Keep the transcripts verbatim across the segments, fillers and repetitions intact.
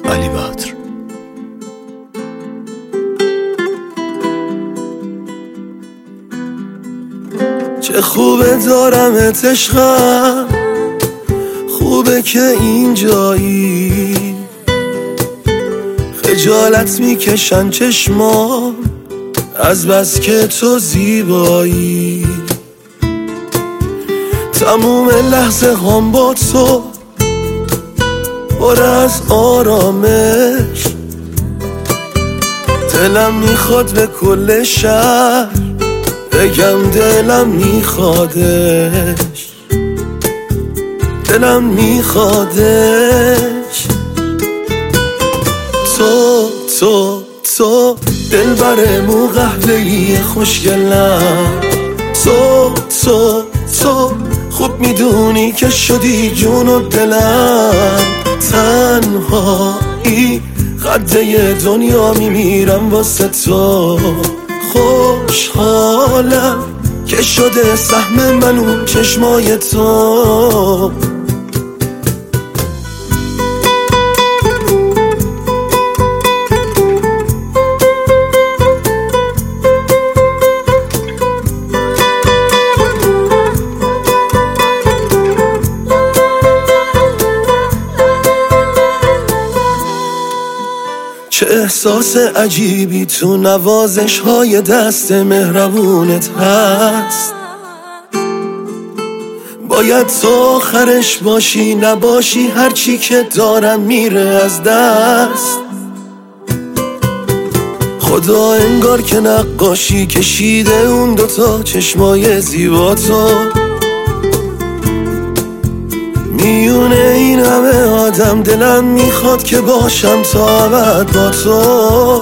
علی بدر. چه خوبه دارمت عشقم، خوبه که اینجایی، خجالت میکشن چشمام از بس که تو زیبایی. تموم لحظه هم با تو پر از آرامش، دلم میخواد به کل شهر بگم دلم میخوادش، دلم میخوادش. تو تو تو دلبر مو قهوه‌ای خوشگلم، تو تو تو خوب میدونی که شدی جون و دلم. تنهایی خده دنیا میمیرم واسه تو، خوشحالم که شده سهم من اون چشمای تو. چه احساس عجیبی تو نوازش های دست مهربونت هست، باید تو آخرش باشی نباشی هرچی که دارم میره از دست. خدا انگار که نقاشی کشیده اون دوتا چشمای زیبا تو، میونه این همه آدم دلم میخواد که باشم تا ابد با تو.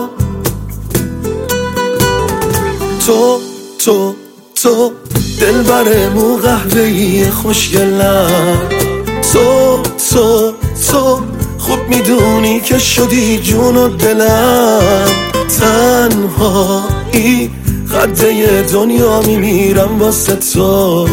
تو تو تو دلبر مو قهوه‌ای خوشگلم، تو تو تو خوب میدونی که شدی جون و دلم. تنهایی خده دنیا میمیرم واسه تو،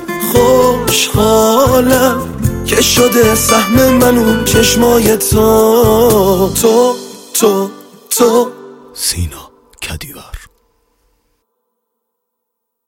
خوشحالم که شده سهم من اون چشمای تو. تو تو تو سینا کدیور.